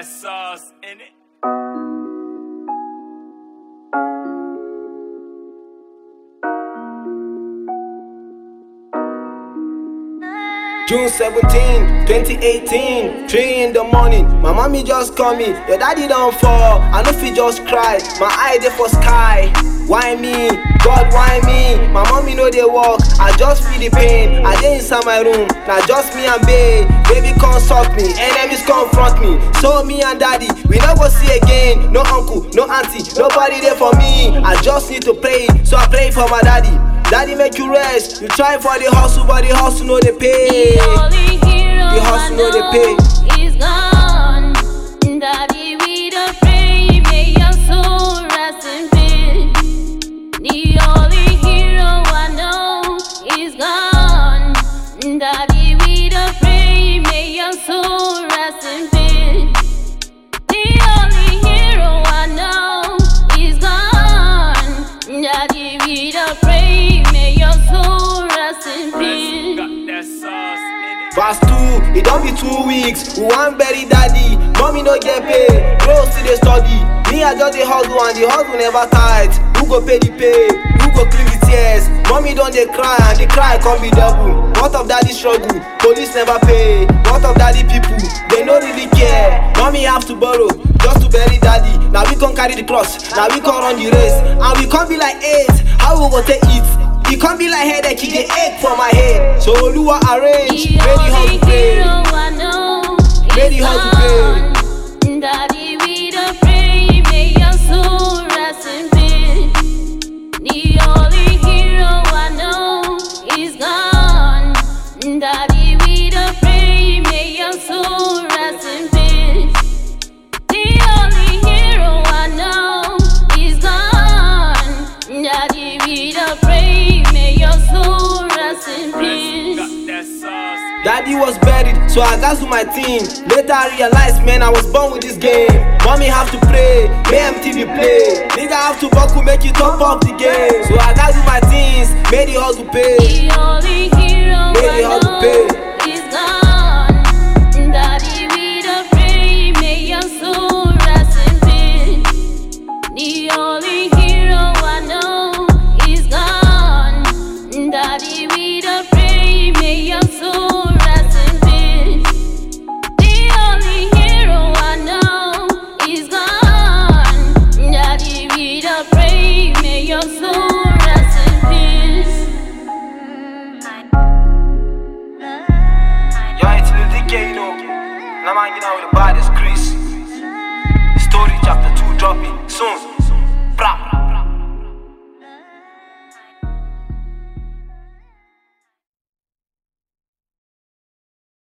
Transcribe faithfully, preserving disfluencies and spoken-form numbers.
that sauce in it. June seventeenth, twenty eighteen, three in the morning. My mommy just call me, your daddy don't fall. I know if he just cry, my eye dey for sky. Why me? God, why me? My mommy know they walk, I just feel the pain. I dey inside my room, now just me and babe. Baby consult me, enemies confront me. So me and daddy, we no go see again. No uncle, no auntie, nobody there for me. I just need to pray, so I pray for my daddy. Daddy make you rest. You try for the hustle, but the hustle no they pay. The only hero The hustle no they pay. is gone. Daddy, we don't pray, may your soul rest in peace. The only hero I know is gone. Daddy, we don't pray, may your soul rest in peace. The only hero I know is gone. Daddy, we don't pray, may your soul rest in peace. Got that sauce in it. Verse two, it don't be two weeks. We want bury daddy. Mommy no get paid. Bro still they study. Me I just the hustle and the hustle never tight. Who go pay the pay? Who go clean the tears? Mommy don't they cry and the cry can't be double. What of daddy struggle? Police never pay. What of daddy people? They no really care. Mommy have to borrow just to bury daddy. Now we can't carry the cross. Now we can't run the race. And we can't be like eight. How we go take it? It can't be like headache, he get ache for my head. So Oluwa arrange, The ready how only to pay. hero I know Ready is how to gone. Daddy, we don't pray, may your soul rest in peace. The only hero I know is gone. Daddy, we don't pray, may your soul rest in peace. The only hero I know is gone. Daddy, we don't pray, may your soul rest in peace. Got that sauce. Daddy was buried, so I got to my team. Later I realized, man, I was born with this game. Mommy have to pray, may M T V play. Nigga have to buckle, make it top of the game. So I got to my teens, made the hustle pay. The only hero May the I hustle know pay. is gone. Daddy, we don't pray, may your soul rest in peace. The only hero I know is gone. Daddy, we don't pray, may your soul rest in peace. The only hero I know is gone. Daddy, we don't pray, may your soul rest in peace. Yo, it's Lil D K, you know. Now I'm hanging out with the baddest Chris. Story chapter two dropping soon.